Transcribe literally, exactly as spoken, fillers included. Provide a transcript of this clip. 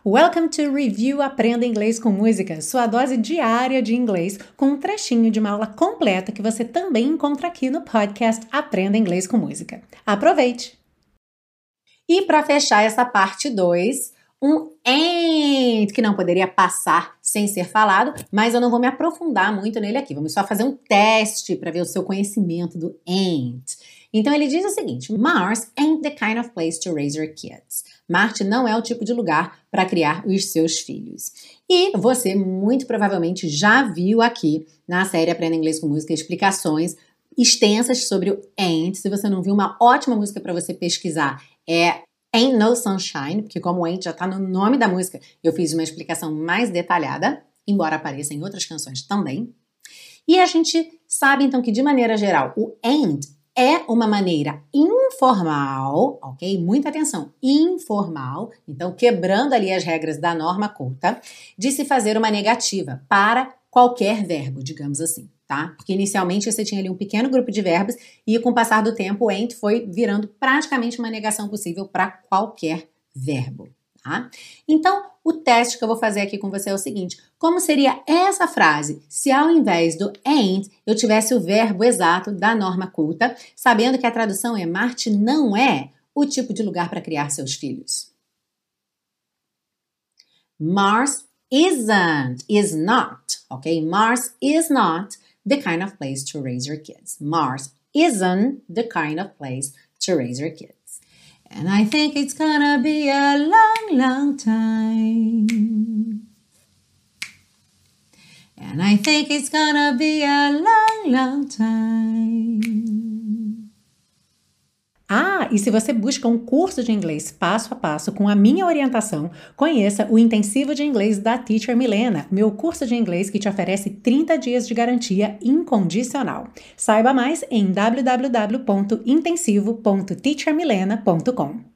Welcome to Review Aprenda Inglês com Música, sua dose diária de inglês, com um trechinho de uma aula completa que você também encontra aqui no podcast Aprenda Inglês com Música. Aproveite! E para fechar essa parte dois, um ain't que não poderia passar sem ser falado, mas eu não vou me aprofundar muito nele aqui. Vamos só fazer um teste para ver o seu conhecimento do ain't. Então ele diz o seguinte: Mars ain't the kind of place to raise your kids. Marte não é o tipo de lugar para criar os seus filhos. E você muito provavelmente já viu aqui na série Aprenda Inglês com Música explicações extensas sobre o ain't. Se você não viu, uma ótima música para você pesquisar é Ain't No Sunshine, porque como o ain't já está no nome da música, eu fiz uma explicação mais detalhada, embora apareça em outras canções também. E a gente sabe então que de maneira geral o ain't é uma maneira informal, ok? Muita atenção, informal, então quebrando ali as regras da norma culta, de se fazer uma negativa para qualquer verbo, digamos assim, tá? Porque inicialmente você tinha ali um pequeno grupo de verbos e com o passar do tempo o ain't foi virando praticamente uma negação possível para qualquer verbo, tá? Então, o teste que eu vou fazer aqui com você é o seguinte: como seria essa frase se ao invés do ain't eu tivesse o verbo exato da norma culta, sabendo que a tradução é Marte não é o tipo de lugar para criar seus filhos? Mars isn't, is not, ok? Mars is not the kind of place to raise your kids. Mars isn't the kind of place to raise your kids. And I think it's gonna be a long, long time. And I think it's gonna be a long, long time. Ah, e se você busca um curso de inglês passo a passo com a minha orientação, conheça o Intensivo de Inglês da Teacher Milena, meu curso de inglês que te oferece trinta dias de garantia incondicional. Saiba mais em w w w ponto intensivo ponto teacher milena ponto com.